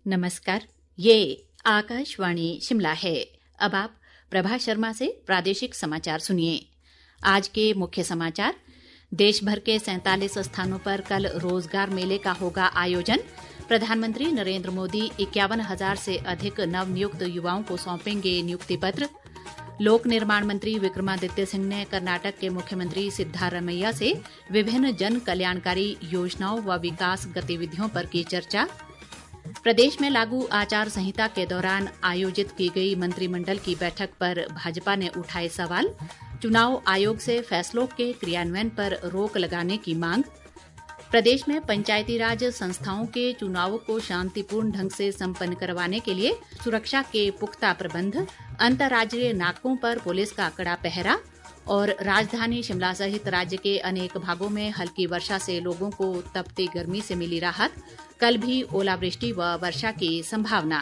नमस्कार, ये आकाशवाणी शिमला है। अब आप प्रभा शर्मा से प्रादेशिक समाचार सुनिए। आज के मुख्य समाचार। देश भर के 47 स्थानों पर कल रोजगार मेले का होगा आयोजन। प्रधानमंत्री नरेंद्र मोदी 51,000 से अधिक नवनियुक्त युवाओं को सौंपेंगे नियुक्ति पत्र। लोक निर्माण मंत्री विक्रमादित्य सिंह ने कर्नाटक के मुख्यमंत्री सिद्धारमैया से विभिन्न जन कल्याणकारी योजनाओं व विकास गतिविधियों पर की चर्चा। प्रदेश में लागू आचार संहिता के दौरान आयोजित की गई मंत्रिमंडल की बैठक पर भाजपा ने उठाए सवाल। चुनाव आयोग से फैसलों के क्रियान्वयन पर रोक लगाने की मांग। प्रदेश में पंचायती राज संस्थाओं के चुनावों को शांतिपूर्ण ढंग से संपन्न करवाने के लिए सुरक्षा के पुख्ता प्रबंध। अंतर्राज्यीय नाकों पर पुलिस का कड़ा पहरा। और राजधानी शिमला सहित राज्य के अनेक भागों में हल्की वर्षा से लोगों को तपती गर्मी से मिली राहत। कल भी ओलावृष्टि व वर्षा की संभावना।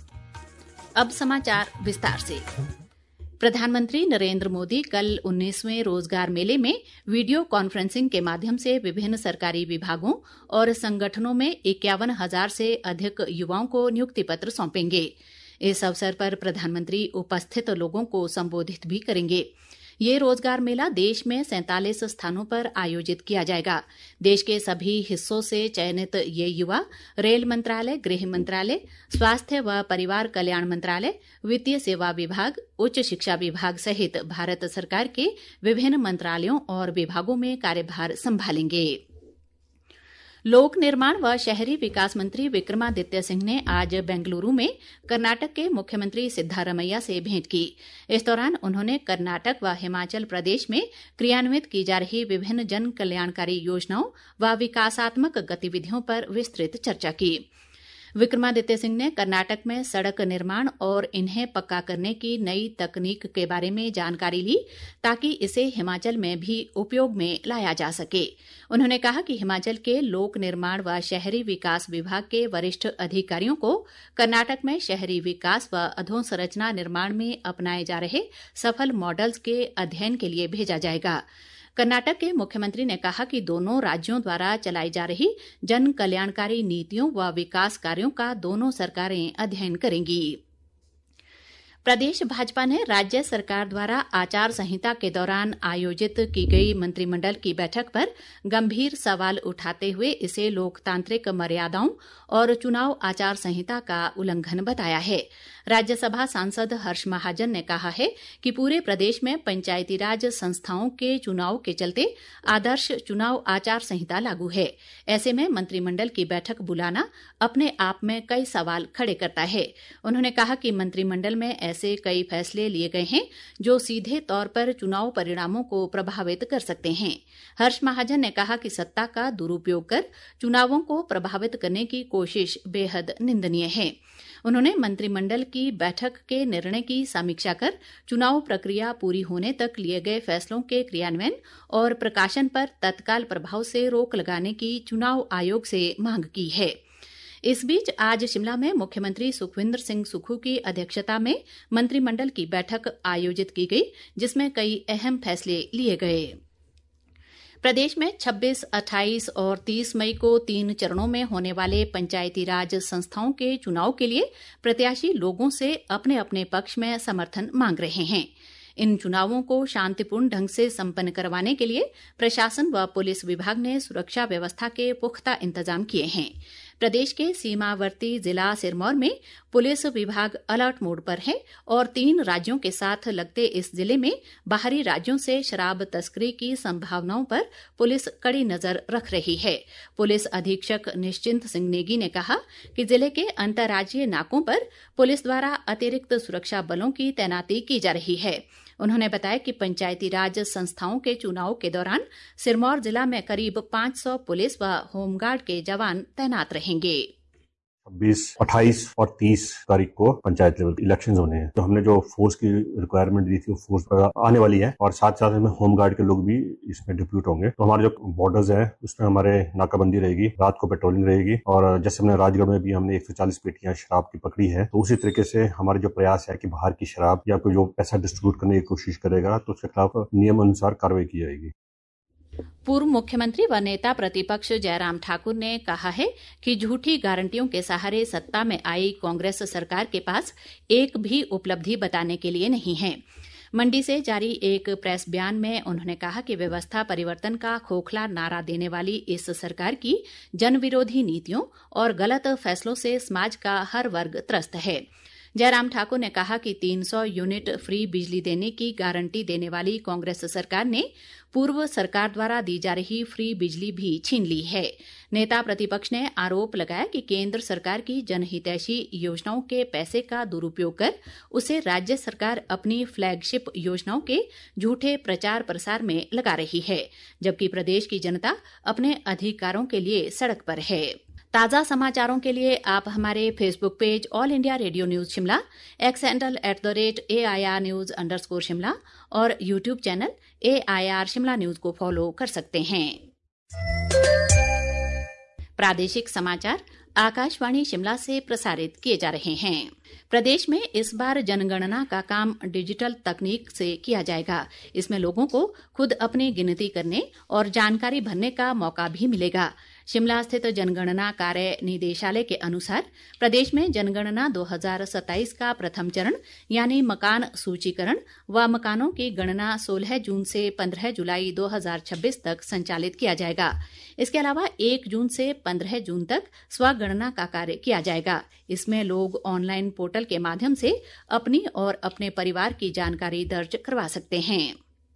अब समाचार विस्तार से। प्रधानमंत्री नरेंद्र मोदी कल 19वें रोजगार मेले में वीडियो कॉन्फ्रेंसिंग के माध्यम से विभिन्न सरकारी विभागों और संगठनों में 51,000 से अधिक युवाओं को नियुक्ति पत्र सौंपेंगे। इस अवसर पर प्रधानमंत्री उपस्थित लोगों को संबोधित भी करेंगे। ये रोजगार मेला देश में 47 स्थानों पर आयोजित किया जाएगा। देश के सभी हिस्सों से चयनित ये युवा रेल मंत्रालय, गृह मंत्रालय, स्वास्थ्य व परिवार कल्याण मंत्रालय, वित्तीय सेवा विभाग, उच्च शिक्षा विभाग सहित भारत सरकार के विभिन्न मंत्रालयों और विभागों में कार्यभार संभालेंगे। लोक निर्माण व शहरी विकास मंत्री विक्रमादित्य सिंह ने आज बेंगलुरु में कर्नाटक के मुख्यमंत्री सिद्धारमैया से भेंट की। इस दौरान उन्होंने कर्नाटक व हिमाचल प्रदेश में क्रियान्वित की जा रही विभिन्न जन कल्याणकारी योजनाओं व विकासात्मक गतिविधियों पर विस्तृत चर्चा की। विक्रमादित्य सिंह ने कर्नाटक में सड़क निर्माण और इन्हें पक्का करने की नई तकनीक के बारे में जानकारी ली ताकि इसे हिमाचल में भी उपयोग में लाया जा सके। उन्होंने कहा कि हिमाचल के लोक निर्माण व शहरी विकास विभाग के वरिष्ठ अधिकारियों को कर्नाटक में शहरी विकास व अधोसंरचना निर्माण में अपनाए जा रहे सफल मॉडल्स के अध्ययन के लिए भेजा जाएगा। कर्नाटक के मुख्यमंत्री ने कहा कि दोनों राज्यों द्वारा चलाई जा रही जन कल्याणकारी नीतियों व विकास कार्यों का दोनों सरकारें अध्ययन करेंगी। प्रदेश भाजपा ने राज्य सरकार द्वारा आचार संहिता के दौरान आयोजित की गई मंत्रिमंडल की बैठक पर गंभीर सवाल उठाते हुए इसे लोकतांत्रिक मर्यादाओं और चुनाव आचार संहिता का उल्लंघन बताया है। राज्यसभा सांसद हर्ष महाजन ने कहा है कि पूरे प्रदेश में पंचायती राज संस्थाओं के चुनाव के चलते आदर्श चुनाव आचार संहिता लागू है। ऐसे में मंत्रिमंडल की बैठक बुलाना अपने आप में कई सवाल खड़े करता है। उन्होंने कहा कि मंत्रिमंडल में ऐसे कई फैसले लिए गए हैं जो सीधे तौर पर चुनाव परिणामों को प्रभावित कर सकते हैं। हर्ष महाजन ने कहा कि सत्ता का दुरुपयोग कर चुनावों को प्रभावित करने की कोशिश बेहद निंदनीय है। उन्होंने मंत्रिमंडल की बैठक के निर्णय की समीक्षा कर चुनाव प्रक्रिया पूरी होने तक लिए गए फैसलों के क्रियान्वयन और प्रकाशन पर तत्काल प्रभाव से रोक लगाने की चुनाव आयोग से मांग की है। इस बीच आज शिमला में मुख्यमंत्री सुखविंदर सिंह सुक्खू की अध्यक्षता में मंत्रिमंडल की बैठक आयोजित की गई, जिसमें कई अहम फैसले लिए गए। प्रदेश में 26, 28 और 30 मई को 3 चरणों में होने वाले पंचायती राज संस्थाओं के चुनाव के लिए प्रत्याशी लोगों से अपने अपने पक्ष में समर्थन मांग रहे हैं। इन चुनावों को शांतिपूर्ण ढंग से संपन्न करवाने के लिए प्रशासन व पुलिस विभाग ने सुरक्षा व्यवस्था के पुख्ता इंतजाम किए हैं। प्रदेश के सीमावर्ती जिला सिरमौर में पुलिस विभाग अलर्ट मोड पर है और 3 राज्यों के साथ लगते इस जिले में बाहरी राज्यों से शराब तस्करी की संभावनाओं पर पुलिस कड़ी नजर रख रही है। पुलिस अधीक्षक निश्चिंत सिंह नेगी ने कहा कि जिले के अंतर्राज्यीय नाकों पर पुलिस द्वारा अतिरिक्त सुरक्षा बलों की तैनाती की जा रही है। उन्होंने बताया कि पंचायती राज संस्थाओं के चुनाव के दौरान सिरमौर जिला में करीब 500 पुलिस व होमगार्ड के जवान तैनात रहेंगे। 26, 28 और 30 तारीख को पंचायत लेवल इलेक्शंस होने हैं। तो हमने जो फोर्स की रिक्वायरमेंट दी थी वो फोर्स आने वाली है और साथ साथ में होम गार्ड के लोग भी इसमें डिप्यूट होंगे। तो हमारे जो बॉर्डर्स है उसमें हमारे नाकाबंदी रहेगी, रात को पेट्रोलिंग रहेगी और जैसे हमने राजगढ़ में भी हमने 140 पेटियां शराब की पकड़ी है, तो उसी तरीके से हमारे जो प्रयास है कि बाहर की शराब या कोई जो पैसा डिस्ट्रीब्यूट करने की कोशिश करेगा तो उसके खिलाफ नियम अनुसार कार्रवाई की जाएगी। पूर्व मुख्यमंत्री व नेता प्रतिपक्ष जयराम ठाकुर ने कहा है कि झूठी गारंटियों के सहारे सत्ता में आई कांग्रेस सरकार के पास एक भी उपलब्धि बताने के लिए नहीं है। मंडी से जारी एक प्रेस बयान में उन्होंने कहा कि व्यवस्था परिवर्तन का खोखला नारा देने वाली इस सरकार की जनविरोधी नीतियों और गलत फैसलों से समाज का हर वर्ग त्रस्त है। जयराम ठाकुर ने कहा कि 300 यूनिट फ्री बिजली देने की गारंटी देने वाली कांग्रेस सरकार ने पूर्व सरकार द्वारा दी जा रही फ्री बिजली भी छीन ली है। नेता प्रतिपक्ष ने आरोप लगाया कि केंद्र सरकार की जनहितैषी योजनाओं के पैसे का दुरुपयोग कर उसे राज्य सरकार अपनी फ्लैगशिप योजनाओं के झूठे प्रचार प्रसार में लगा रही है, जबकि प्रदेश की जनता अपने अधिकारों के लिए सड़क पर है। ताज़ा समाचारों के लिए आप हमारे Facebook page All India Radio News Shimla, X handle @AIR News_ Shimla और YouTube channel AIR Shimla news को फॉलो कर सकते हैं। प्रादेशिक समाचार आकाशवाणी शिमला से प्रसारित किए जा रहे हैं। प्रदेश में इस बार जनगणना का काम डिजिटल तकनीक से किया जाएगा। इसमें लोगों को खुद अपनी गिनती करने और जानकारी भरने का मौका भी मिलेगा। शिमला स्थित जनगणना कार्य निदेशालय के अनुसार प्रदेश में जनगणना 2027 का प्रथम चरण यानी मकान सूचीकरण व मकानों की गणना 16 जून से 15 जुलाई 2026 तक संचालित किया जाएगा। इसके अलावा 1 जून से 15 जून तक स्वगणना का कार्य किया जाएगा। इसमें लोग ऑनलाइन पोर्टल के माध्यम से अपनी और अपने परिवार की जानकारी दर्ज करवा सकते हैं।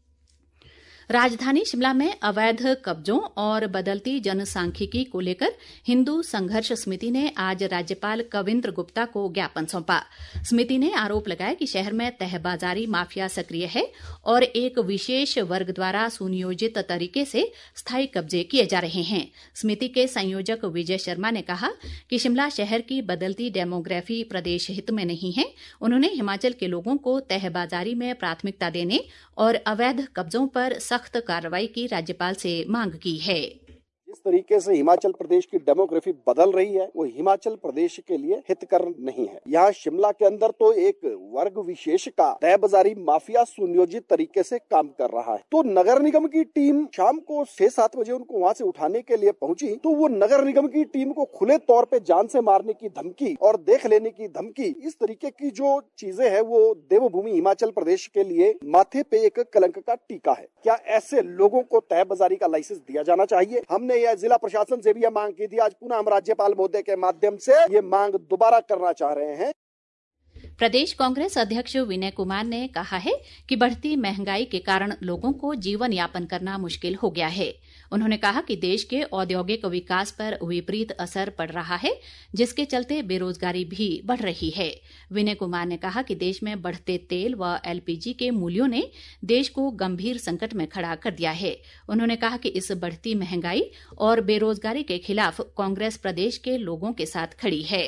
राजधानी शिमला में अवैध कब्जों और बदलती जनसांख्यिकी को लेकर हिंदू संघर्ष समिति ने आज राज्यपाल कविंद्र गुप्ता को ज्ञापन सौंपा। समिति ने आरोप लगाया कि शहर में तहबाजारी माफिया सक्रिय है और एक विशेष वर्ग द्वारा सुनियोजित तरीके से स्थायी कब्जे किए जा रहे हैं। समिति के संयोजक विजय शर्मा ने कहा कि शिमला शहर की बदलती डेमोग्राफी प्रदेश हित में नहीं है। उन्होंने हिमाचल के लोगों को तहबाजारी में प्राथमिकता देने और अवैध कब्जों पर सख्त कार्रवाई की राज्यपाल से मांग की है। जिस तरीके से हिमाचल प्रदेश की डेमोग्राफी बदल रही है वो हिमाचल प्रदेश के लिए हितकर नहीं है। यहाँ शिमला के अंदर तो एक वर्ग विशेष का तहबाजारी माफिया सुनियोजित तरीके से काम कर रहा है। तो नगर निगम की टीम शाम को 6-7 बजे उनको वहाँ से उठाने के लिए पहुंची तो वो नगर निगम की टीम को खुले तौर पे जान से मारने की धमकी और देख लेने की धमकी, इस तरीके की जो चीजें है वो देवभूमि हिमाचल प्रदेश के लिए माथे पे एक कलंक का टीका है। क्या ऐसे लोगों को तहबाजारी का लाइसेंस दिया जाना चाहिए? हमने यह जिला प्रशासन से भी यह मांग की थी। आज पुनः हम राज्यपाल महोदय के माध्यम से ये मांग दोबारा करना चाह रहे हैं। प्रदेश कांग्रेस अध्यक्ष विनय कुमार ने कहा है कि बढ़ती महंगाई के कारण लोगों को जीवन यापन करना मुश्किल हो गया है। उन्होंने कहा कि देश के औद्योगिक विकास पर विपरीत असर पड़ रहा है, जिसके चलते बेरोजगारी भी बढ़ रही है। विनय कुमार ने कहा कि देश में बढ़ते तेल व LPG के मूल्यों ने देश को गंभीर संकट में खड़ा कर दिया है। उन्होंने कहा कि इस बढ़ती महंगाई और बेरोजगारी के खिलाफ कांग्रेस प्रदेश के लोगों के साथ खड़ी है।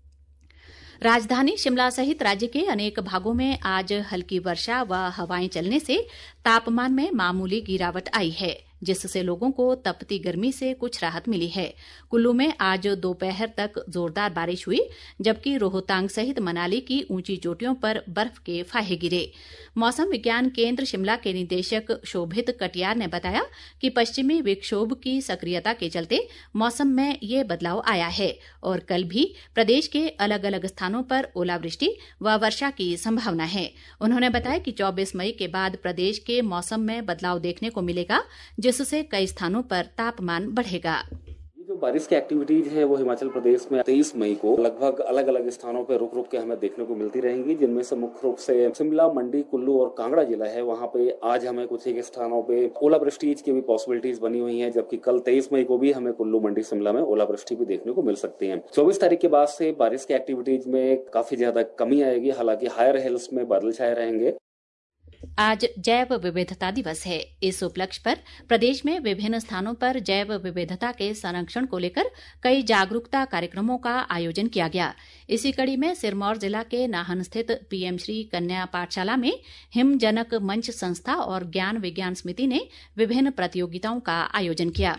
राजधानी शिमला सहित राज्य के अनेक भागों में आज हल्की वर्षा व हवाएं चलने से तापमान में मामूली गिरावट आई है, जिससे लोगों को तपती गर्मी से कुछ राहत मिली है। कुल्लू में आज दोपहर तक जोरदार बारिश हुई, जबकि रोहतांग सहित मनाली की ऊंची चोटियों पर बर्फ के फाहे गिरे। मौसम विज्ञान केंद्र शिमला के निदेशक शोभित कटियार ने बताया कि पश्चिमी विक्षोभ की सक्रियता के चलते मौसम में ये बदलाव आया है और कल भी प्रदेश के अलग अलग स्थानों पर ओलावृष्टि व वर्षा की संभावना है। उन्होंने बताया कि 24 मई के बाद प्रदेश के मौसम में बदलाव देखने को मिलेगा, जिससे कई स्थानों पर तापमान बढ़ेगा। जो बारिश की एक्टिविटीज है वो हिमाचल प्रदेश में 23 मई को लगभग अलग अलग स्थानों पर रुक रुक के हमें देखने को मिलती रहेंगी, जिनमें से मुख्य रूप से शिमला, मंडी, कुल्लू और कांगड़ा जिला है। वहाँ पे आज हमें कुछ एक स्थानों पे ओलावृष्टि की भी पॉसिबिलिटीज बनी हुई हैं, जबकि कल 23 मई को भी हमें कुल्लू, मंडी, शिमला में ओलावृष्टि भी देखने को मिल सकती है। 24 तारीख के बाद से बारिश की एक्टिविटीज में काफी ज्यादा कमी आएगी, हालांकि हायर हिल्स में बादल छाए रहेंगे। आज जैव विविधता दिवस है। इस उपलक्ष्य पर प्रदेश में विभिन्न स्थानों पर जैव विविधता के संरक्षण को लेकर कई जागरूकता कार्यक्रमों का आयोजन किया गया। इसी कड़ी में सिरमौर जिला के नाहन स्थित PM श्री कन्या पाठशाला में हिमजनक मंच संस्था और ज्ञान विज्ञान समिति ने विभिन्न प्रतियोगिताओं का आयोजन किया।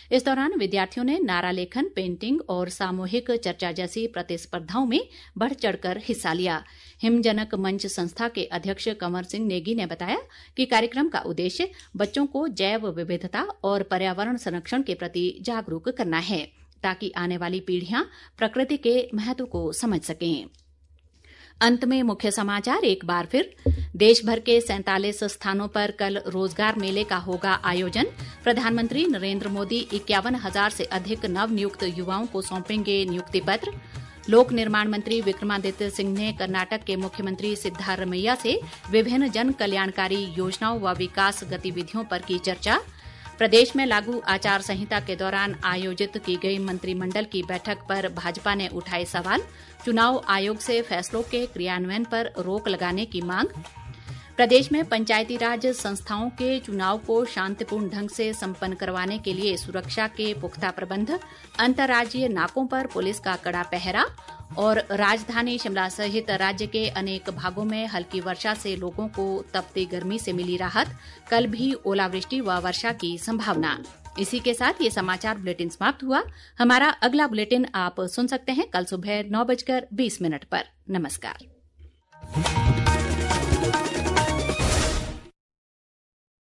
इस दौरान विद्यार्थियों ने नारा लेखन, पेंटिंग और सामूहिक चर्चा जैसी प्रतिस्पर्धाओं में बढ़ चढ़कर हिस्सा लिया। हिमजनक मंच संस्था के अध्यक्ष कंवर सिंह नेगी ने बताया कि कार्यक्रम का उद्देश्य बच्चों को जैव विविधता और पर्यावरण संरक्षण के प्रति जागरूक करना है, ताकि आने वाली पीढ़ियां प्रकृति के महत्व को समझ सकें। अंत में मुख्य समाचार एक बार फिर। देश भर के 47 स्थानों पर कल रोजगार मेले का होगा आयोजन। प्रधानमंत्री नरेंद्र मोदी 51,000 से अधिक नवनियुक्त युवाओं को सौंपेंगे नियुक्ति पत्र। लोक निर्माण मंत्री विक्रमादित्य सिंह ने कर्नाटक के मुख्यमंत्री सिद्धारमैया से विभिन्न जन कल्याणकारी योजनाओं व विकास गतिविधियों पर की चर्चा। प्रदेश में लागू आचार संहिता के दौरान आयोजित की गई मंत्रिमंडल की बैठक पर भाजपा ने उठाए सवाल। चुनाव आयोग से फैसलों के क्रियान्वयन पर रोक लगाने की मांग। प्रदेश में पंचायती राज संस्थाओं के चुनाव को शांतिपूर्ण ढंग से संपन्न करवाने के लिए सुरक्षा के पुख्ता प्रबंध। अंतर्राज्यीय नाकों पर पुलिस का कड़ा पहरा। और राजधानी शिमला सहित राज्य के अनेक भागों में हल्की वर्षा से लोगों को तपती गर्मी से मिली राहत। कल भी ओलावृष्टि व वर्षा की संभावना। इसी के साथ ये समाचार बुलेटिन समाप्त हुआ। हमारा अगला बुलेटिन आप सुन सकते हैं कल सुबह 9:20 पर। नमस्कार।